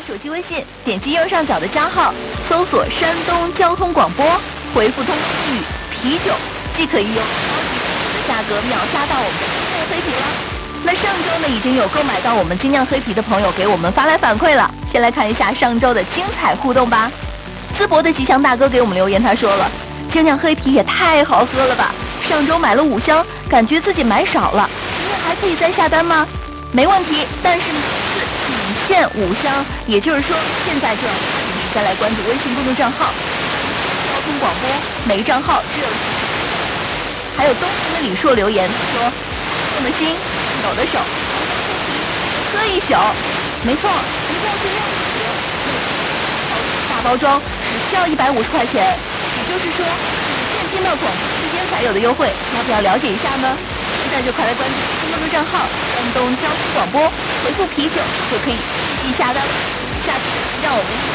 手机微信，点击右上角的加号，搜索山东交通广播，回复通知语啤酒，即可以用高级的价格秒杀到我们的精酿黑啤了。那上周呢，已经有购买到我们精酿黑啤的朋友给我们发来反馈了。先来看一下上周的精彩互动吧。淄博的吉祥大哥给我们留言，他说了，精酿黑啤也太好喝了吧，上周买了5箱，感觉自己买少了，今天还可以再下单吗？没问题，但是仅限5箱，也就是说现在就要抓紧时间来关注微信公众账号交通广播，每个账号只有。还有东城的李硕留言说，动的心，抖的手，喝一宿。没错，一共是6瓶，大包装只需要150块钱，也就是说现听到广播期间才有的优惠，要不要了解一下呢？现在就快来关注公众账号山东交通广播，回复啤酒就可以立即下单了。下次让我们